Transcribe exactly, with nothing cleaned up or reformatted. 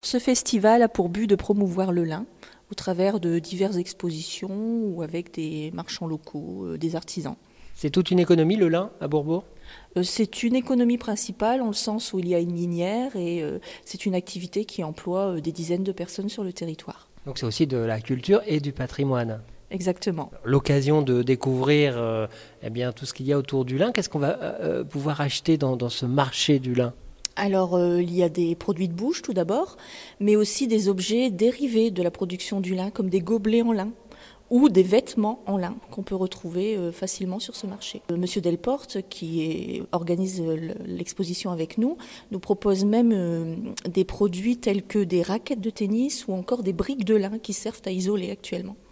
Ce festival a pour but de promouvoir le lin au travers de diverses expositions ou avec des marchands locaux, euh, des artisans. C'est toute une économie, le lin, à Bourbourg? Euh, C'est une économie principale en le sens où il y a une minière et euh, c'est une activité qui emploie euh, des dizaines de personnes sur le territoire. Donc c'est aussi de la culture et du patrimoine. Exactement. L'occasion de découvrir euh, eh bien, tout ce qu'il y a autour du lin. Qu'est-ce qu'on va euh, pouvoir acheter dans, dans ce marché du lin? Alors, euh, il y a des produits de bouche tout d'abord, mais aussi des objets dérivés de la production du lin, comme des gobelets en lin ou des vêtements en lin qu'on peut retrouver euh, facilement sur ce marché. Euh, Monsieur Delporte, qui est- organise euh, l'exposition avec nous, nous propose même euh, des produits tels que des raquettes de tennis ou encore des briques de lin qui servent à isoler actuellement.